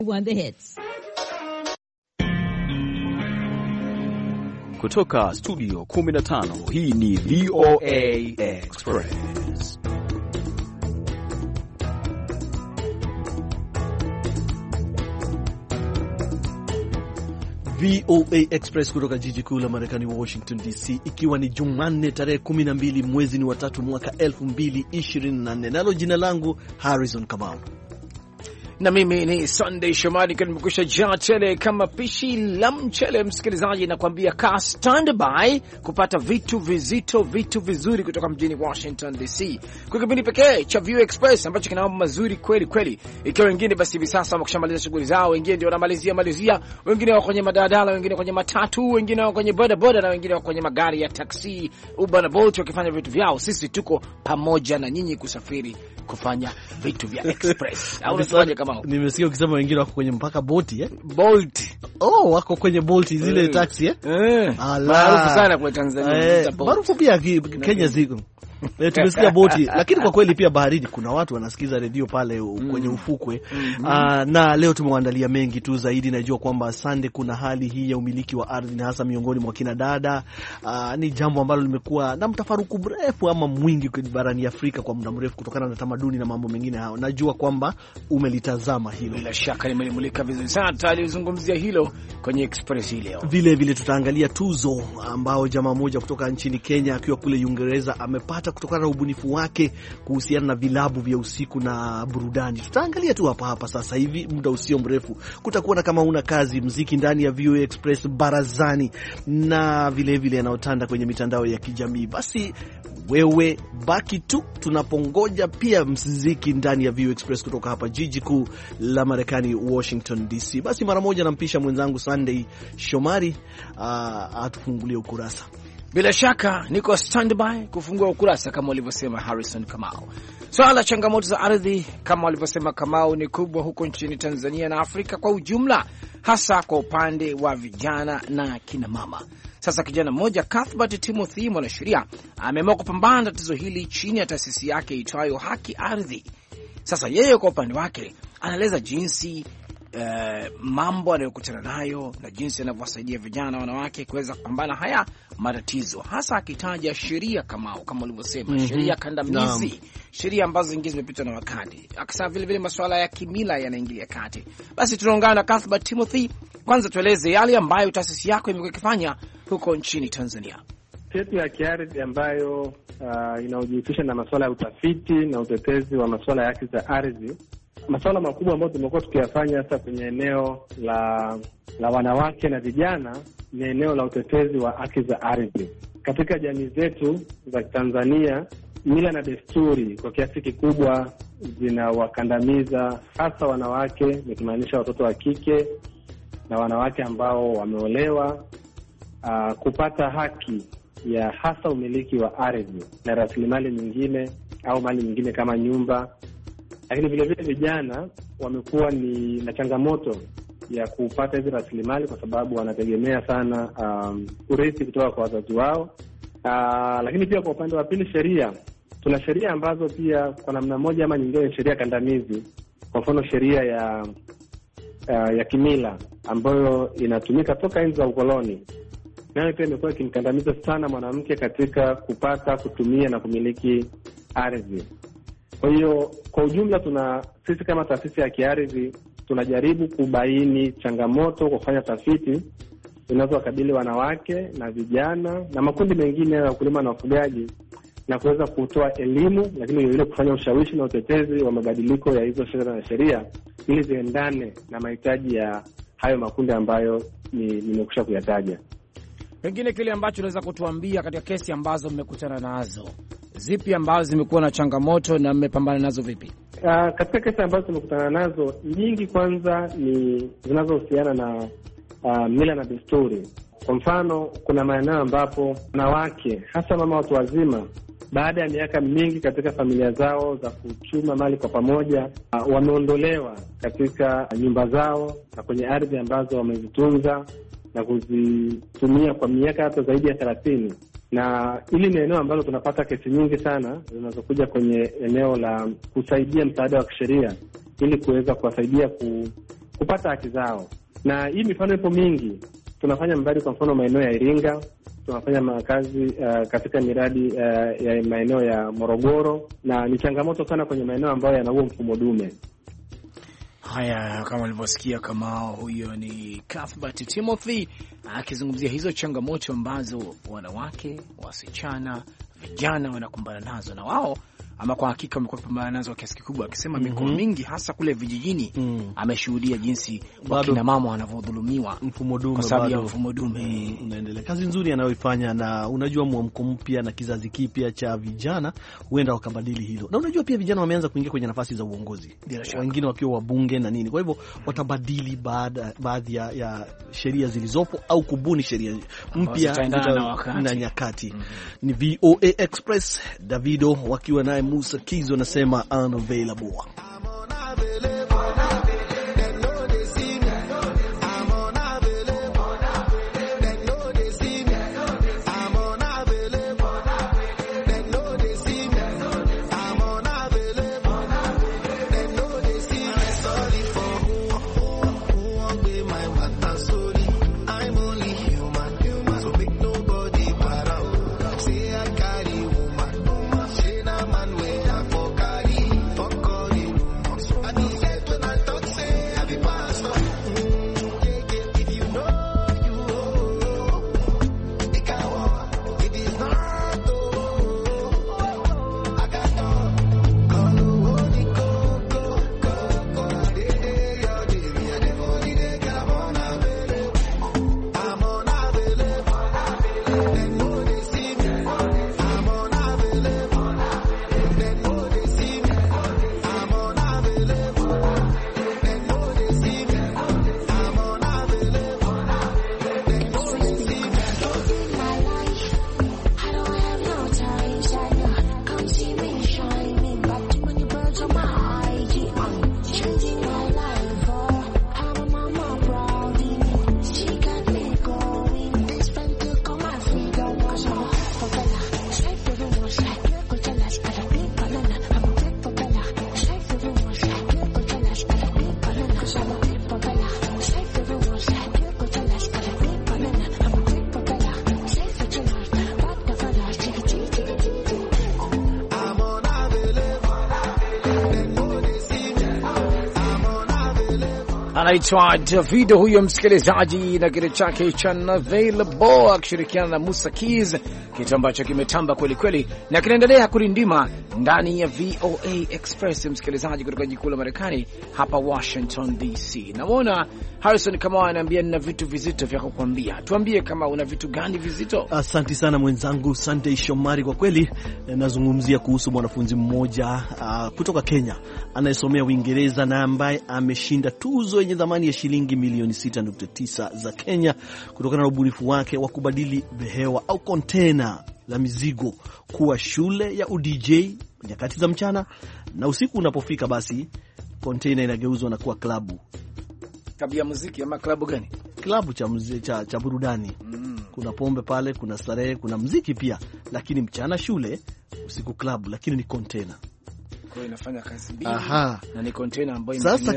One the hits. Kutoka studio 15, hii ni VOA Express. VOA Express kutoka jiji kuu la Marekani Washington DC, ikiwa ni Jumanne tarehe 12 mwezi ni wa 3 mwaka 2024. Nalo jina langu Harrison Kamau. Na mimi ni Sunday Shomari, kwa nimekusha jaa tele kama pishi la mchele. Msikilizaji, nakwambia ka standby kupata vitu vizito, vitu vizuri kutoka mjini Washington DC, kwa kipindi pekee cha View Express ambacho kina mambo mazuri kweli kweli. Ikiwa wengine basi hivi sasa wameshamaliza shughuli zao, wengine ndio wanamalizia, wengine wako kwenye madadala, wengine kwenye matatu, wengine wako kwenye boda, na wengine wako kwenye magari ya taxi, Uber na Bolt, wakifanya vitu vyao. Sisi tuko pamoja na nyinyi kusafiri kufanya vitu vya Express. Au unasemaje kama? Nimesikia ukisema wengine wako kwenye mpaka boti Bolt. Oh, wako kwenye Bolt zile taxi maarufu sana kwa Tanzania. Maarufu pia Kenya ziko. Tumesikia boti, lakini kwa kweli pia baharini kuna watu wanasikiza redio pale kwenye ufukwe. Na leo tumewaandalia mengi tu zaidi. Najua kwamba Sunday kuna hali hii ya umiliki wa ardhi na hasa miongoni mwa kina dada. Ni jambo ambalo limekuwa na mtafaruku mrefu ama mwingi barani Afrika kwa muda mrefu kutokana na tamaduni na mambo mengine hayo. Najua kwamba umelitazama hilo. Bila shaka limelimulika vizuri sana, tutalizungumzia hilo kwenye Express hii leo. Vile vile tutaangalia tuzo ambao jamaa mmoja kutoka nchini Kenya akiwa kule Uingereza amepata kutokana na ubunifu wake kuhusiana na vilabu vya usiku na burudani. Tutaangalia tu hapa sasa hivi, muda usio mrefu kutakuwa na kama una kazi muziki ndani ya VOA Express barazani, na vile vile yanayotanda kwenye mitandao ya kijamii. Basi wewe baki tu tunapongoja pia muziki ndani ya VOA Express kutoka hapa jiji kuu la Marekani Washington DC. Basi mara moja nampisha mwenzangu Sunday Shomari atufungulie ukurasa. Bila shaka niko standby kufungua ukurasa kama walivyosema Harrison Kamau. Swala la changamoto za ardhi kama walivyosema Kamau ni kubwa huko nchini Tanzania na Afrika kwa ujumla, hasa kwa upande wa vijana na kina mama. Sasa kijana mmoja Cuthbert Timothy, mwanasheria, ameamua kupambana na tatizo hili chini ya taasisi yake itwayo Haki Ardhi. Sasa yeye kwa upande wake anaeleza jinsi mambo anayokutana nayo na jinsi anavyowasaidia vijana na wanawake kuweza kupambana haya matatizo, hasa akitaja sheria kama ulivyosema, sheria kandamizi, sheria ambazo zingine zimepitwa na wakati, akisema vile vile masuala ya kimila yanaingilia kati. Basi tunaungana na Cuthbert Timothy. Kwanza tueleze yale ambayo taasisi yako imekuwa ikifanya huko nchini Tanzania. Yetu ya kiardhi ambayo inaojihusisha na masuala ya utafiti na utetezi wa masuala ya haki za ardhi. Masuala makubwa ambayo tumekuwa tukiyafanya hasa kwenye eneo la wanawake na vijana ni eneo la utetezi wa haki za ardhi. Katika jamii zetu za Tanzania, mila na desturi kwa kiasi kikubwa zinawakandamiza hasa wanawake, nikimaanisha watoto wa kike na wanawake ambao wameolewa, kupata haki ya hasa umiliki wa ardhi na rasilimali nyingine au mali nyingine kama nyumba. Lakini vile vile vijana wamekuwa na changamoto ya kupata hizi rasilimali kwa sababu wanategemea sana urithi kutoka kwa wazazi wao. Lakini pia kwa upande wa pili, tuna sheria ambazo pia kwa namna moja ama nyingine ni sheria kandamizi. Kwa mfano sheria ya kimila ambayo inatumika toka enzi za ukoloni, nayo pia imekuwa ikimkandamiza sana mwanamke katika kupata, kutumia na kumiliki ardhi. Kwa hiyo kwa ujumla sisi kama taasisi ya kiardhi tunajaribu kubaini changamoto kwa kufanya tafiti zinazowakabili wanawake na vijana na makundi mengine ya wakulima na wafugaji, na kuweza kutoa elimu, lakini vile kufanya ushawishi na utetezi wa mabadiliko ya hizo sheria na sheria ili ziendane na mahitaji ya hayo makundi ambayo nimekusha kuyataja. Pengine kile ambacho unaweza kutuambia katika kesi ambazo mmekutana nazo, zipi ambazo zimekuwa na changamoto na mmepambana nazo vipi? Katika kesi ambazo tumekutana nazo, nyingi kwanza ni zinazohusiana na mila na desturi. Kwa mfano, kuna maeneo ambapo wanawake, hasa mama watu wazima, baada ya miaka mingi katika familia zao za kuchuma mali kwa pamoja, wameondolewa katika nyumba zao na kwenye ardhi ambazo wamezitunza na kuzitumia kwa miaka hata zaidi ya 30. Na hili ni eneo ambalo tunapata kesi nyingi sana zinazokuja kwenye eneo la kusaidia msaada wa kisheria ili kuweza kuwasaidia kupata haki zao. Na hii mifano ipo mingi. Tunafanya mradi kwa mfano maeneo ya Iringa, tunafanya makazi katika miradi ya maeneo ya Morogoro, na ni changamoto sana kwenye maeneo ambayo yana huo mfumo dume. Haya, kama ulivyosikia, kama huyo ni Cuthbert Timothy akizungumzia hizo changamoto ambazo wanawake, wasichana, vijana wanakumbana nazo, na wao ama kwa hakika wamekuwa kupambana nazo kwa kiasi kikubwa, akisema mikoa mingi hasa kule vijijini ameshuhudia jinsi wakina mama wanavyodhulumiwa mfumo dume, kwa sababu ya mfumo dume unaendelea. Kazi nzuri anayoifanya, na unajua mwamko mpya na kizazi kipya cha vijana huenda wakabadili hilo. Na unajua pia vijana wameanza kuingia kwenye nafasi za uongozi, wengine wakiwa wabunge na nini. Kwa hivyo watabadili baadhi ya sheria zilizopo au kubuni sheria mpya na nyakati. Ni VOA Express, Davido wakiwa naye Musa Kizo nasema unavailable. Anaitwa Davido huyo msikilizaji, na kile chake cha Unavailable akishirikiana na Musa Keys, kitu ambacho kimetamba kweli kweli na kinaendelea kulindima ndani ya VOA Express, msikilizaji, kutoka jikuu la Marekani hapa Washington DC. Naona Harrison kama ananiambia nina vitu vizito vya kukuambia. Tuambie kama una vitu gani vizito. Asante sana mwenzangu Sunday Shomari. Kwa kweli nazungumzia kuhusu mwanafunzi mmoja kutoka Kenya anayesomea Uingereza na ambaye ameshinda tuzo yenye thamani ya shilingi milioni 6.9 za Kenya kutokana na ubunifu wake wa kubadili behewa au kontena la mizigo kuwa shule ya UDJ nyakati za mchana, na usiku unapofika basi kontena inageuzwa na kuwa klabu. Klabu ya muziki ama klabu gani? Klabu cha burudani. Kuna pombe pale, kuna starehe, kuna muziki pia, lakini mchana shule, usiku klabu, lakini ni kontena. Kwa inafanya kazi mbili. Na ni container ambayo sasa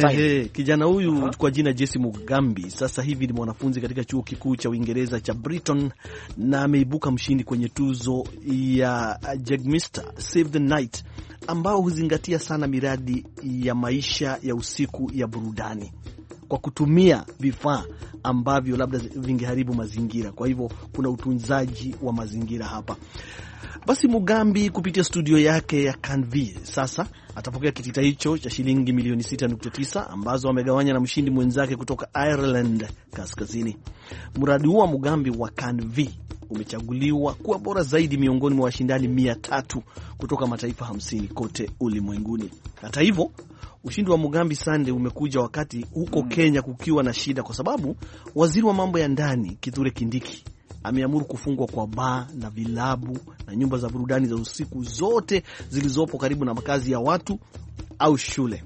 kijana huyu kwa jina Jesse Mugambi sasa hivi ni mwanafunzi katika chuo kikuu cha Uingereza cha Brighton, na ameibuka mshindi kwenye tuzo ya Jagmister Save the Night ambao huzingatia sana miradi ya maisha ya usiku ya burudani kwa kutumia vifaa ambavyo labda vingeharibu mazingira. Kwa hivyo kuna utunzaji wa mazingira hapa. Basi Mugambi kupitia studio yake ya Canvey sasa atapokea kitita hicho cha shilingi milioni 6.9 ambazo amegawanya na mshindi mwenzake kutoka Ireland Kaskazini. Mradi huo wa Mugambi wa Canvey umechaguliwa kuwa bora zaidi miongoni mwa washindani 300 kutoka mataifa 50 kote ulimwenguni. Hata hivyo, ushindi wa Mugambi Sunday umekuja wakati huko Kenya kukiwa na shida, kwa sababu waziri wa mambo ya ndani Kithure Kindiki ameamuru kufungwa kwa baa na vilabu na nyumba za burudani za usiku zote zilizopo karibu na makazi ya watu au shule,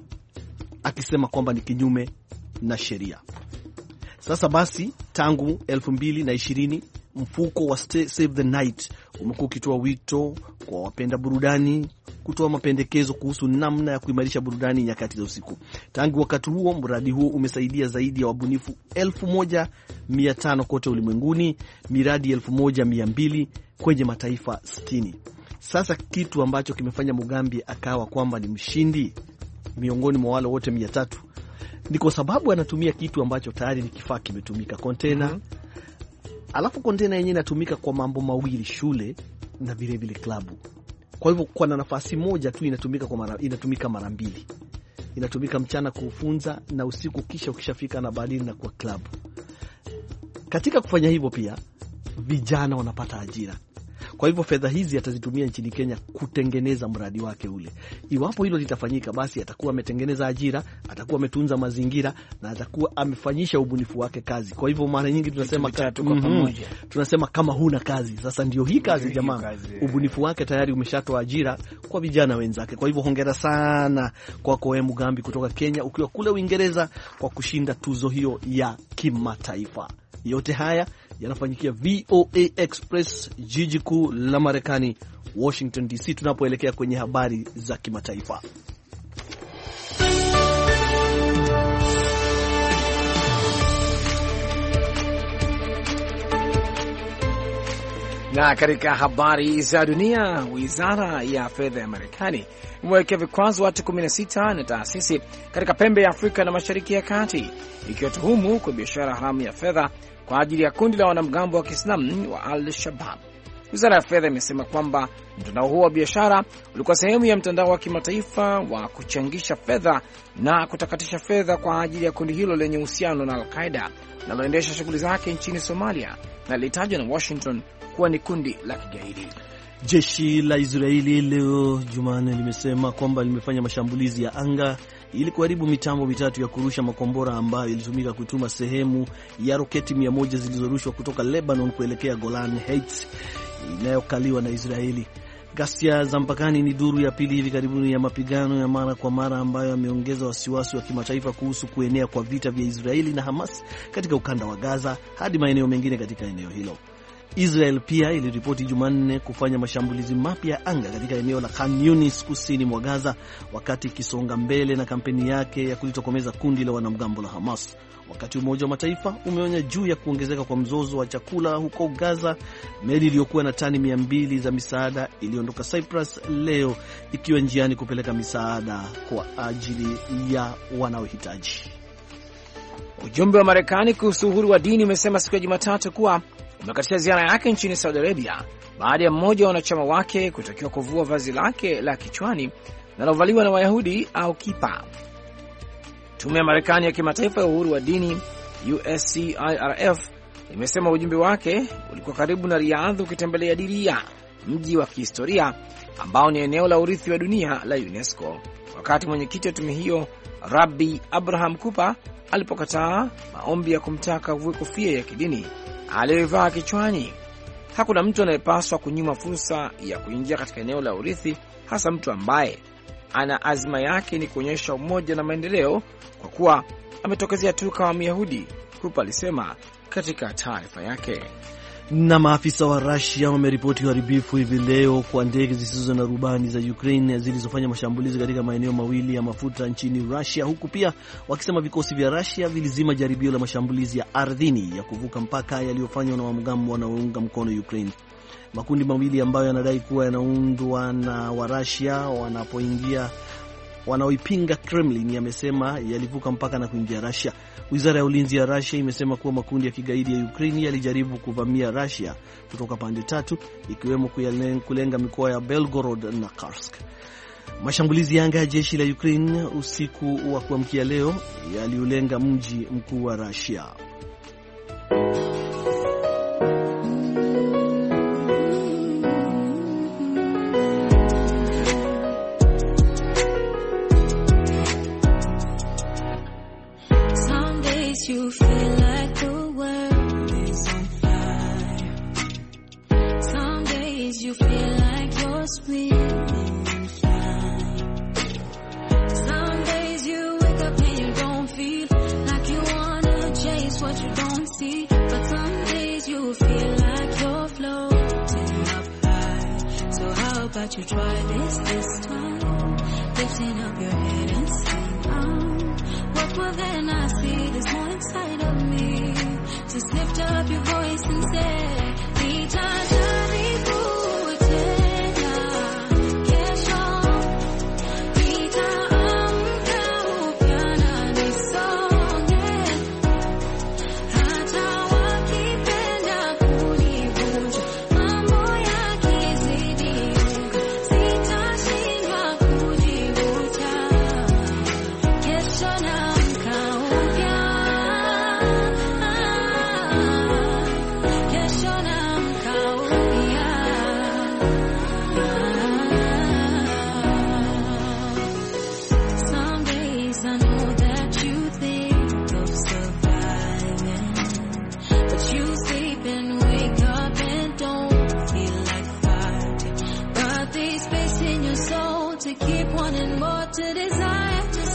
akisema kwamba ni kinyume na sheria. Sasa basi tangu 2020 mfuko wa Save the Night umekuwa ukitoa wito kwa wapenda burudani kutoa mapendekezo kuhusu namna ya kuimarisha burudani nyakati za usiku. Tangu wakati huo, mradi huo umesaidia zaidi ya wabunifu 1500 kote ulimwenguni, miradi 1200 kwenye mataifa 60. Sasa kitu ambacho kimefanya Mugambi akawa kwamba ni mshindi miongoni mwa wale wote 300 ni kwa sababu anatumia kitu ambacho tayari ni kifaa kimetumika, container. Alafu container yenyewe inatumika kwa mambo mawili, shule na vile vile klabu. Kwa hivyo kwa nafasi moja tu inatumika mara mbili. Inatumika mchana kufunza na usiku kisha ukishafika na baadaye na kwa klabu. Katika kufanya hivyo pia vijana wanapata ajira. Kwa hivyo fedha hizi atazitumia nchini Kenya kutengeneza mradi wake ule. Iwapo hilo litafanyika, basi atakuwa ametengeneza ajira, atakuwa ametunza mazingira na atakuwa amefanyisha ubunifu wake kazi. Kwa hivyo mara nyingi tunasema kama huna kazi. Sasa ndio hii kazi jamaa. Ubunifu wake tayari umeshatoa ajira kwa vijana wenzake. Kwa hivyo hongera sana kwako wewe Mugambi kutoka Kenya ukiwa kule Uingereza kwa kushinda tuzo hiyo ya kimataifa. Yote haya yanafanyikia VOA Express, jiji kuu la Marekani, Washington DC, tunapoelekea kwenye habari za kimataifa. Na katika habari za dunia, wizara ya fedha ya Marekani imewekea vikwazo watu 16 na taasisi katika pembe ya Afrika na Mashariki ya Kati, ikiwatuhumu kwa biashara haramu ya fedha kwa ajili ya kundi la wanamgambo wa Kiislamu wa Al-Shabaab. Wizara ya fedha imesema kwamba mtandao huo wa biashara ulikuwa sehemu ya mtandao wa kimataifa wa kuchangisha fedha na kutakatisha fedha kwa ajili ya kundi hilo lenye uhusiano na Al-Qaeda linaloendesha shughuli zake nchini Somalia na litajwa na Washington kuwa ni kundi la kigaidi. Jeshi la Israeli leo Jumanne limesema kwamba limefanya mashambulizi ya anga ili kuharibu mitambo mitatu ya kurusha makombora ambayo ilitumika kutuma sehemu ya roketi 100 zilizorushwa kutoka Lebanon kuelekea Golan Heights inayokaliwa na Israeli. Ghasia za mpakani ni duru ya pili hivi karibuni ya mapigano ya mara kwa mara ambayo yameongeza wasiwasi wa kimataifa kuhusu kuenea kwa vita vya Israeli na Hamas katika ukanda wa Gaza hadi maeneo mengine katika eneo hilo. Israel pia iliripoti Jumanne kufanya mashambulizi mapya ya anga katika eneo la Khan Yunis kusini mwa Gaza, wakati ikisonga mbele na kampeni yake ya kulitokomeza kundi la wanamgambo la Hamas. Wakati Umoja wa Mataifa umeonya juu ya kuongezeka kwa mzozo wa chakula huko Gaza, meli iliyokuwa na tani 200 za misaada iliondoka Cyprus leo ikiwa njiani kupeleka misaada kwa ajili ya wanaohitaji. Ujumbe wa Marekani kuhusu uhuru wa dini umesema siku ya Jumatatu kuwa umekatisha ziara yake nchini Saudi Arabia baada ya mmoja wa wanachama wake kutakiwa kuvua vazi lake la kichwani linalovaliwa na Wayahudi au kipa. Tume ya Marekani ya kimataifa ya uhuru wa dini USCIRF imesema ujumbe wake ulikuwa karibu na Riyadh ukitembelea Diria, mji wa kihistoria ambao ni eneo la urithi wa dunia la UNESCO, wakati mwenyekiti wa tume hiyo Rabbi Abraham Cooper alipokataa maombi ya kumtaka uvue kofia ya kidini aliyovaa kichwani. Hakuna mtu anayepaswa kunyima fursa ya kuingia katika eneo la urithi, hasa mtu ambaye ana azma yake ni kuonyesha umoja na maendeleo, kwa kuwa ametokezea tu kama Myahudi, Cooper alisema katika taarifa yake. Na maafisa wa Russia wameripoti uharibifu hivi leo kwa ndege zisizo na rubani za Ukraine zilizofanya mashambulizi katika maeneo mawili ya mafuta nchini Russia, huku pia wakisema vikosi vya Russia vilizima jaribio la mashambulizi ya ardhini ya kuvuka mpaka yaliyofanywa na wanamgambo wanaounga mkono Ukraine. Makundi mawili ambayo yanadai kuwa yanaundwa na wa Russia wanaoipinga Kremlin yamesema yalivuka mpaka na kuingia Russia. Wizara ya ulinzi ya Russia imesema kuwa makundi ya kigaidi ya Ukraine yalijaribu kuvamia Russia kutoka pande tatu, ikiwemo kulenga mikoa ya Belgorod na Kursk. Mashambulizi ya anga ya jeshi la Ukraine usiku wa kuamkia leo yaliulenga mji mkuu wa Russia. You feel like the world is on fire. Some days you feel like you're swimming in fire. Some days you wake up and you don't feel like you wanna chase what you don't see. But some days you feel like you're floating up high. So how about about you try this time. Lifting up your head and sing, what more than I see, there's more inside of me. Just lift up your voice and say, nitajaribu tena, kesho nitaamka upya na nisonge, hata wakipenda kunivunja, mambo yakizidi, sitashindwa kujivuta, kesho naamka upya, kesho naamka upya. Some days I know that you think of surviving, but you sleep and wake up and don't feel like fighting. But there's space in your soul to keep wanting more, to desire to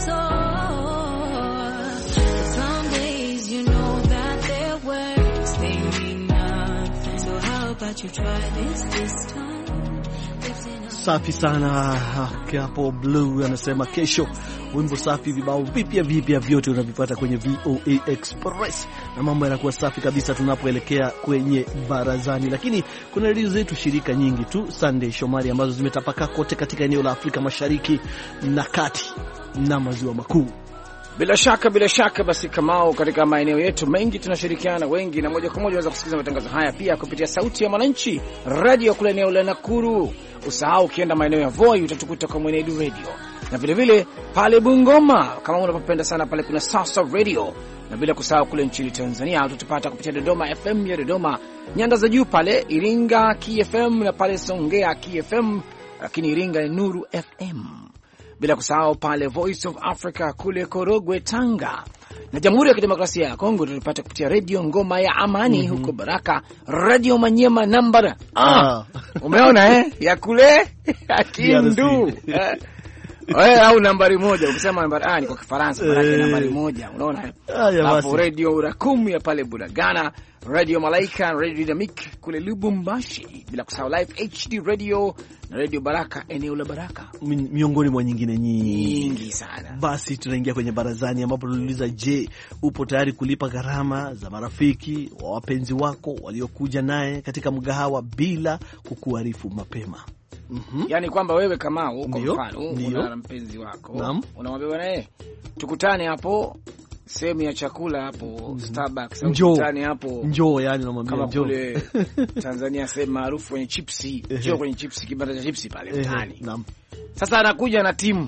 soar. Some days you know that their words, they mean nothing. So how about you try this time? Lifting up. Safi sana hapo. Blue anasema kesho. Wimbo safi, vibao vipya vyote unavipata kwenye VOA Express, na mambo yanakuwa safi kabisa tunapoelekea kwenye barazani. Lakini kuna redio zetu shirika nyingi tu, Sunday Shomari, ambazo zimetapakaa kote katika eneo la Afrika Mashariki na Kati na Maziwa Makuu. Bila shaka basi, Kamau, katika maeneo yetu mengi tunashirikiana wengi, na moja kwa moja unaweza kusikiliza matangazo haya pia kupitia Sauti ya Mwananchi Radio kule eneo la Nakuru. Usahau ukienda maeneo ya Voi utatukuta kwa Mwenedu Radio, na vile vile pale Bungoma kama unapopenda sana pale kuna Sasa Radio, na bila kusahau kule nchini Tanzania utatupata kupitia Dodoma FM ya Dodoma, nyanda za juu pale Iringa KFM, na pale Songea KFM, lakini Iringa ni Nuru FM. Bila kusahau pale Voice of Africa kule Korogwe Tanga, na Jamhuri ya Kidemokrasia ya Kongo tutapata kupitia Radio Ngoma ya Amani huko Baraka, Radio Manyema nambara umeona ya kule Kindu au nambari 1 ukisema nambari ni kwa Kifaransa maana nambari 1, unaona. Alafu Radio Urakum ya pale Bunagana, Radio Malaika, Radio Dynamic kule Lubumbashi, bila kusahau Live HD Radio na Radio Baraka eneo la Baraka, miongoni mwa nyingine nyingi sana. Basi tunaingia kwenye barazani, ambapo tuliuliza, je, upo tayari kulipa gharama za marafiki wa wapenzi wako waliokuja naye katika mgahawa bila kukuarifu mapema? Yani kwamba wewe kama uko mfano una mpenzi wako, unamwambia bwana tukutane hapo sehemu ya chakula hapo Starbucks, tukutane hapo njoo, yani unamwambia njoo. Kama kule Tanzania sehemu maarufu kwenye chipsi, njoo kwenye chipsi, kibanda cha chipsi pale mtaani. Sasa anakuja na timu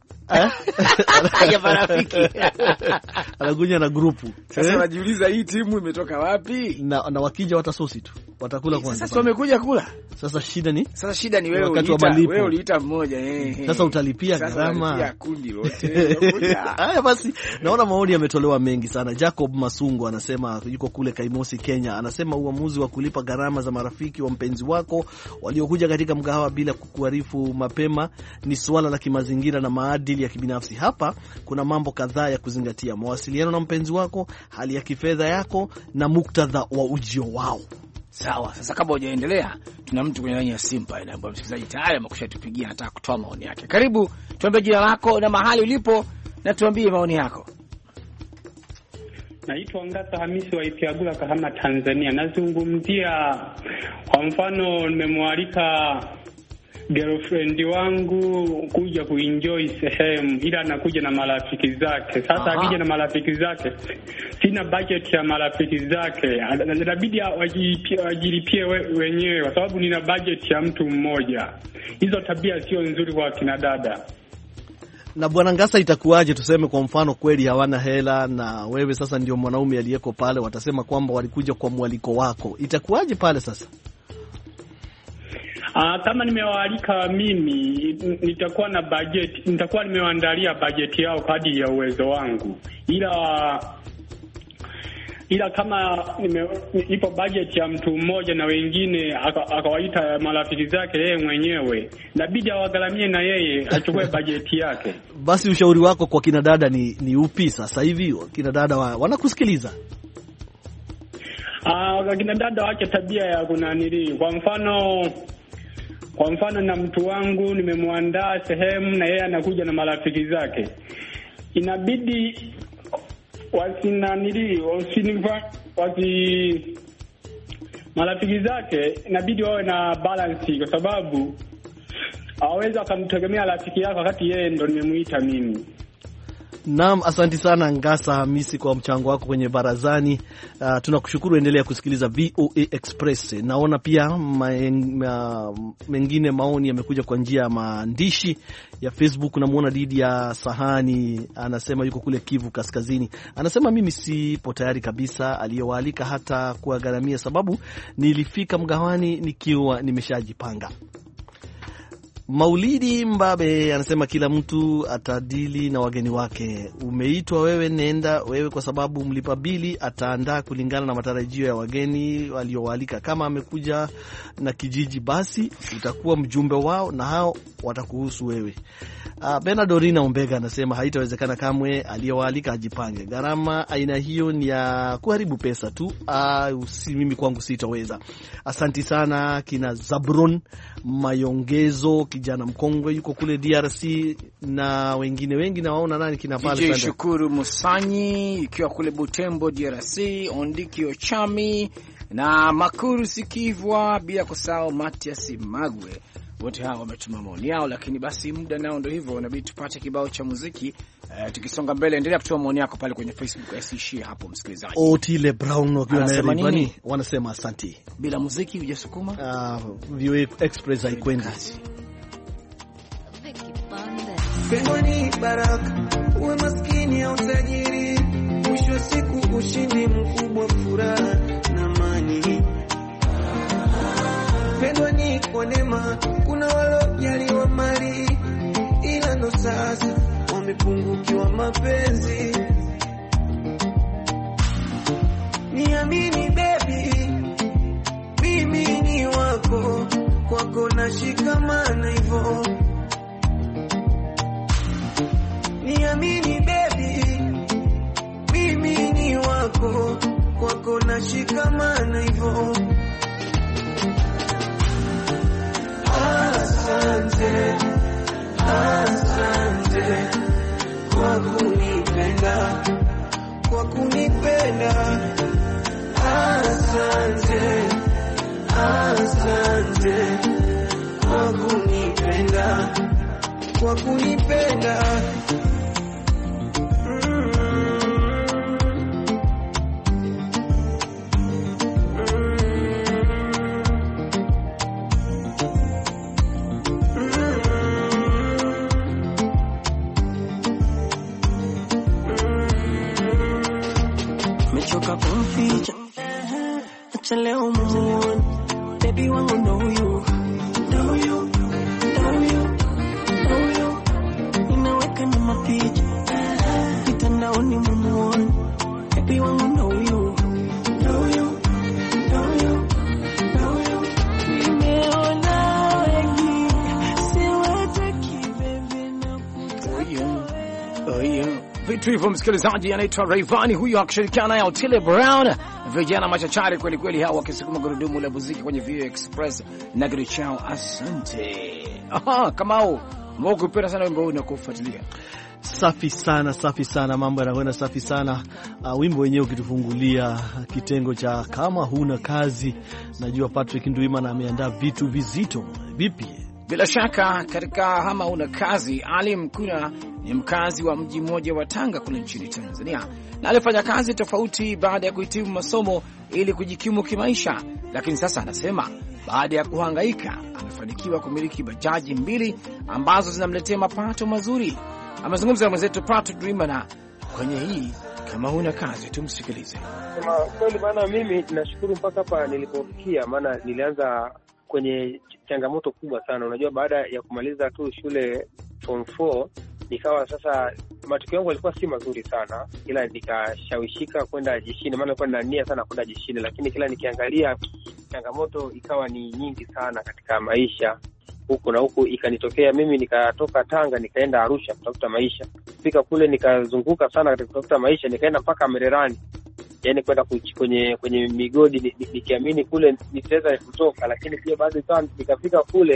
ya marafiki anakuja na grupu. Sasa unajiuliza hii timu imetoka wapi? Na wakija watasosi tu, watakula kwanza. Sasa wamekuja kula. Sasa shida ni wewe uliita mmoja Sasa utalipia gharama ya kundi lote. Haya basi, naona maoni yametolewa mengi sana. Jacob Masungu anasema yuko kule Kaimosi, Kenya, anasema uamuzi wa kulipa gharama za marafiki wa mpenzi wako waliokuja katika mgahawa bila kukuarifu mapema ni swala la kimazingira na maadili ya kibinafsi. Hapa kuna mambo kadhaa ya kuzingatia: mawasiliano na mpenzi wako, hali ya kifedha yako na muktadha wa ujio wao. Sawa, sasa kabla hujaendelea, tuna mtu kwenye line ya simu pale, na msikilizaji tayari amekushatupigia, anataka kutoa maoni yake. Karibu, tuambie jina lako na mahali ulipo na tuambie maoni yako. Naitwa Ngata Hamisi wa Ipiagula, Kahama, Tanzania. Nazungumzia kwa mfano, nimemwalika girlfriend wangu kuja kuenjoy sehemu, ila anakuja na marafiki zake. Sasa akija na marafiki zake, sina budget ya marafiki zake, inabidi wajilipie wenyewe kwa sababu nina budget ya mtu mmoja. Hizo tabia sio nzuri kwa kina dada. Na Bwana Ngasa, itakuwaje tuseme kwa mfano kweli hawana hela na wewe sasa ndio mwanaume aliyeko pale, watasema kwamba walikuja kwa mwaliko wako, itakuwaje pale sasa? Kama nimewaalika mimi, nitakuwa na budget, nitakuwa nimewaandalia budget yao kadri ya uwezo wangu. Ila kama ipo budget ya mtu mmoja na wengine akawaita marafiki zake yeye mwenyewe, inabidi awagaramie na yeye achukue budget yake. Basi ushauri wako kwa kina dada ni upi sasa hivi? Kina dada wanakusikiliza. Kina dada wache tabia ya kunanili. Kwa mfano Kwa mfano na mtu wangu nimemwandaa sehemu na yeye anakuja na marafiki zake, inabidi marafiki zake inabidi wawe na balance, kwa sababu hawawezi akamtegemea rafiki yako wakati yeye ndo nimemuita mimi. Naam, asante sana Ngasa Hamisi kwa mchango wako kwenye barazani. Tunakushukuru, endelea kusikiliza VOA Express. Naona pia mengine maoni yamekuja kwa njia ya maandishi ya Facebook. Namuona Didi ya Sahani anasema yuko kule Kivu Kaskazini. Anasema mimi sipo tayari kabisa aliyowaalika hata kuwagharamia, sababu nilifika mgawani nikiwa nimeshajipanga. Maulidi Mbabe anasema kila mtu atadili na wageni wake. Umeitwa wewe, nenda wewe, kwa sababu mlipa bili ataandaa kulingana na matarajio ya wageni waliowaalika. Kama amekuja na kijiji, basi utakuwa mjumbe wao na hao watakuhusu wewe. Benadorina Ombega anasema haitawezekana kamwe, aliyowaalika ajipange. Gharama aina hiyo ni ya kuharibu pesa tu. Mimi kwangu sitaweza. Asanti sana kina Zabron Mayongezo, kijana mkongwe yuko kule DRC, na wengine wengi na waona nani kina pale sana. Shukuru Musanyi ikiwa kule Butembo DRC, Ondiki Ochami na Makuru Sikivwa, bila kusahau Matias Magwe. Wote hao wametuma maoni yao, lakini basi muda nao ndio hivyo, inabidi tupate kibao cha muziki. Tukisonga mbele, endelea kutoa maoni yako pale kwenye Facebook, asiishie hapo msikilizaji. Otile Brown wanasema asante. Bila muziki hujasukuma VOA Express haikwendi. Pengoni baraka, uwe maskini au tajiri, mwisho wa siku ushindi mkubwa, furaha na amani. Pengoni kwa neema, kuna walojaliwa mali, ila ndo sasa wamepungukiwa mapenzi. Niamini baby, mimi ni wako, kwako na shikamana hivyo. Niamini baby, mimi ni wako, kwako na shikamana hivyo. Asante, asante kwa kunipenda, kwa kunipenda. Asante, asante kwa kunipenda, kwa kunipenda. Leo muone baby wangu, know you inaweka na mapicha mitandaoni, muone baby wangu, know you nimeona wengi siwataki baby na vitu hivyo. Msikilizaji, anaitwa Rayvanny huyo akishirikiana naye Otile Brown, vijana machachari kweli kweli hao wakisukuma gurudumu la muziki kwenye VOA Express na gari chao. Asante. Kamau, mbona sana wimbo huu na kufuatilia? Safi sana, mambo yanakwenda safi sana. Wimbo wenyewe ukitufungulia kitengo cha kama huna kazi. Najua Patrick Nduimana ameandaa vitu vizito. Vipi? Bila shaka katika kama huna kazi, Ali Mkuna ni mkazi wa mji mmoja wa Tanga kule nchini Tanzania, na alifanya kazi tofauti baada ya kuhitimu masomo ili kujikimu kimaisha, lakini sasa anasema baada ya kuhangaika amefanikiwa kumiliki bajaji 2 ambazo zinamletea mapato mazuri. Amezungumza na mwenzetu Patrick Ndwimana kwenye hii kama huna kazi. Tumsikilize. Sema kweli, maana mimi nashukuru mpaka hapa nilipofikia, maana nilianza kwenye changamoto kubwa sana. Unajua, baada ya kumaliza tu shule form 4 nikawa sasa matokeo yangu yalikuwa si mazuri sana, ila nikashawishika kwenda jeshini, maana nilikuwa na nia sana kwenda jeshini, lakini kila nikiangalia changamoto ikawa ni nyingi sana katika maisha huku na huku. Ikanitokea mimi nikatoka Tanga nikaenda Arusha kutafuta maisha. Fika kule nikazunguka sana katika kutafuta maisha, nikaenda mpaka Mererani, yani kwenda kwenye migodi nikiamini kule nitaweza kutoka, lakini pia baada ya nikafika kule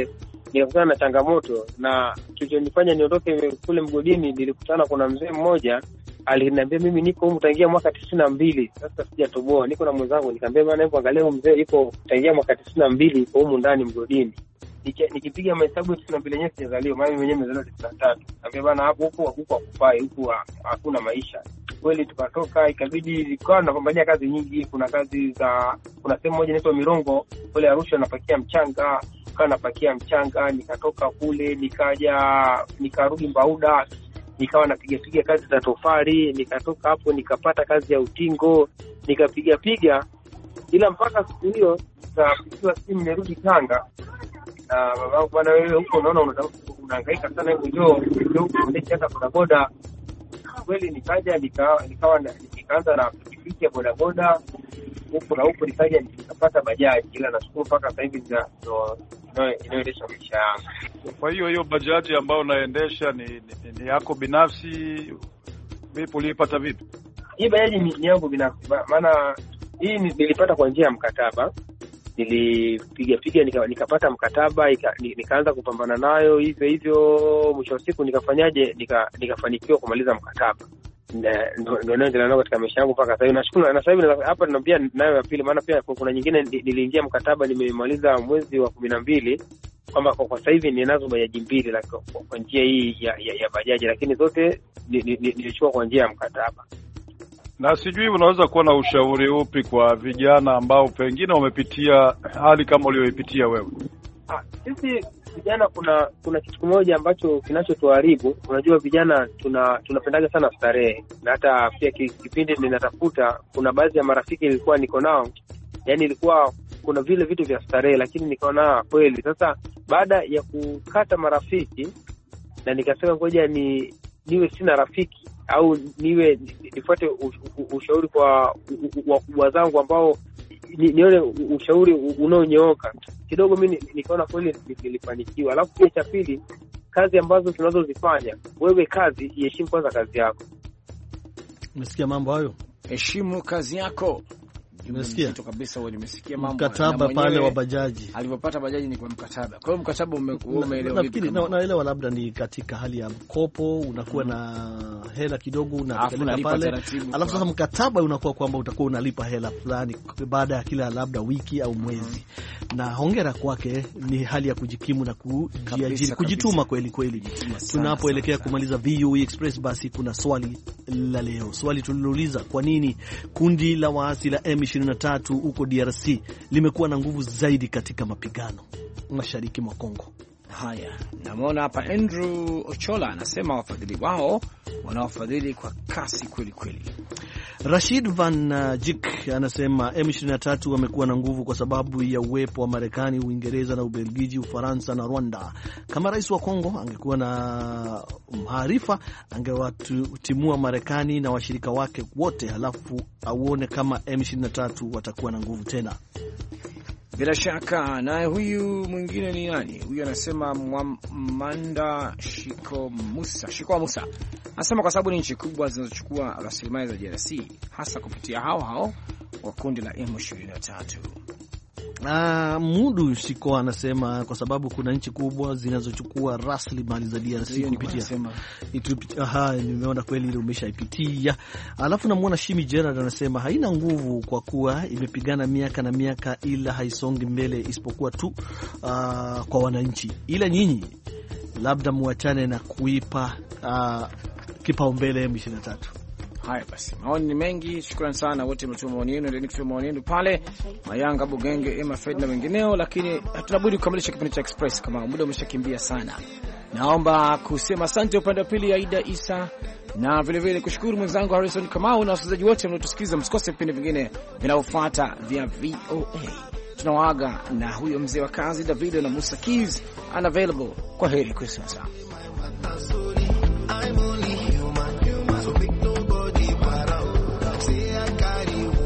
nikakutana na changamoto, na kilichonifanya niondoke kule mgodini, nilikutana kuna mzee mmoja aliniambia mimi niko humu tangia mwaka 92, sasa sijatoboa, niko na mwenzangu. Nikamwambia bwana, hebu angalia huyu mzee yuko tangia mwaka 92 yuko humu ndani mgodini. Nikipiga mahesabu 92 yenyewe sijazaliwa, mimi mwenyewe nimezaliwa 93. Nikamwambia bwana, hapo huko hakufai, huko hakuna maisha. Kweli tukatoka, ikabidi nikawa napambania kazi nyingi. Kuna sehemu moja inaitwa Mirongo kule Arusha, napakia mchanga, napakia mchanga. Nikatoka kule nikarudi Mbauda, nikawa napiga kazi za tofali. Nikatoka hapo nikapata kazi ya utingo, nikapiga, ila mpaka siku hiyo nikapigiwa simu nirudi Tanga. Na babangu, bwana wewe huko unaona unahangaika sana, hebu njoo uendeshe bodaboda. Kweli nikaja nikaanza na pikipiki ya bodaboda huko na huko, nikaja nikapata bajaji, ila nashukuru mpaka sasa hivi ndio inaendesha maisha yangu. Kwa hiyo bajaji ambayo unaendesha ni yako binafsi? Vipi, ulipata vipi? Hii bajaji ni yangu binafsi, maana hii nilipata kwa njia ya mkataba. Nilipiga nikapata mkataba, nikaanza kupambana nayo hivyo. Mwisho wa siku nikafanyaje, nikafanikiwa kumaliza mkataba. Ndio naendelea nao katika maisha yangu mpaka sasa hivi. Nashukuru. Na sasa hivi hapa ninaambia nayo ya pili, maana pia kuna nyingine niliingia mkataba nimemaliza mwezi wa 12, kwamba kwa sasa hivi ninazo bajaji mbili kwa njia hii ya bajaji, lakini zote nilichukua kwa njia ya mkataba. Na sijui unaweza kuwa na ushauri upi kwa vijana ambao pengine wamepitia hali kama uliyoipitia wewe? Sisi vijana kuna kitu kimoja ambacho kinachotuharibu. Unajua vijana tunapendaga sana starehe, na hata pia kipindi ninatafuta, kuna baadhi ya marafiki nilikuwa niko nao, yani ilikuwa kuna vile vitu vya starehe, lakini nikaona kweli sasa baada ya kukata marafiki, na nikasema ngoja niwe sina rafiki au nifuate ushauri kwa wakubwa zangu ambao nione ushauri unaonyooka kidogo. Mimi nikaona kweli nilifanikiwa. Alafu pia cha pili, kazi ambazo tunazozifanya, wewe kazi iheshimu kwanza kazi yako. Umesikia mambo hayo? Heshimu kazi yako. Nimesikia kabisa wewe, nimesikia mambo. Mkataba pale wa bajaji, alipopata bajaji ni kwa mkataba. Kwa hiyo mkataba umeelewa vipi? Naelewa labda ni katika hali ya mkopo, unakuwa na hela kidogo unapeleka pale, alafu sasa mkataba unakuwa kwamba utakuwa unalipa hela fulani baada ya kila labda wiki au mwezi. Na hongera kwake, ni hali ya kujikimu na kujiajiri, kujituma kweli. Tunapoelekea kumaliza VOA Express, basi kuna swali la leo. Swali tulilouliza, kwa nini kundi la waasi la M23 huko DRC limekuwa na nguvu zaidi katika mapigano mashariki mwa Kongo? Haya, namuona hapa Andrew Ochola anasema wafadhili wao wanawafadhili kwa kasi kweli. Rashid Van Jik anasema M23 wamekuwa na nguvu kwa sababu ya uwepo wa Marekani, Uingereza na Ubelgiji, Ufaransa na Rwanda. Kama rais wa Kongo angekuwa na maarifa, angewatimua Marekani na washirika wake wote, halafu auone kama M23 watakuwa na nguvu tena. Bila shaka. Naye huyu mwingine ni nani? Huyu anasema Mwamanda Shiko Musa anasema kwa sababu ni nchi kubwa zinazochukua rasilimali za DRC, hasa kupitia hao wa kundi la M23. Mudu Shiko anasema kwa sababu kuna nchi kubwa zinazochukua rasilimali za DRC kupitia. Nimeona kweli ile umeshaipitia. Alafu namuona Shimi Gerard anasema haina nguvu kwa kuwa imepigana miaka na miaka, ila haisongi mbele isipokuwa tu kwa wananchi, ila nyinyi labda muachane na kuipa kipaumbele M23. Haya basi, maoni ni mengi. Shukrani sana wote mlituma maoni yenu, ndio nikitoa maoni yenu pale Mayanga, Bugenge, Emma Fred na wengineo, lakini hatunabudi kukamilisha kipindi cha Express kama muda umeshakimbia sana. Naomba kusema asante upande wa pili Aida Isa, na vile vile kushukuru mwenzangu Harrison Kamau na wasikilizaji wote mnaotusikiliza. Msikose vipindi vingine vinavyofuata via VOA. Tunawaaga na huyo mzee wa kazi Davido na Musa Keys unavailable. Kwa heri kwa sasa. I'm only human, so big nobody para. Say I carry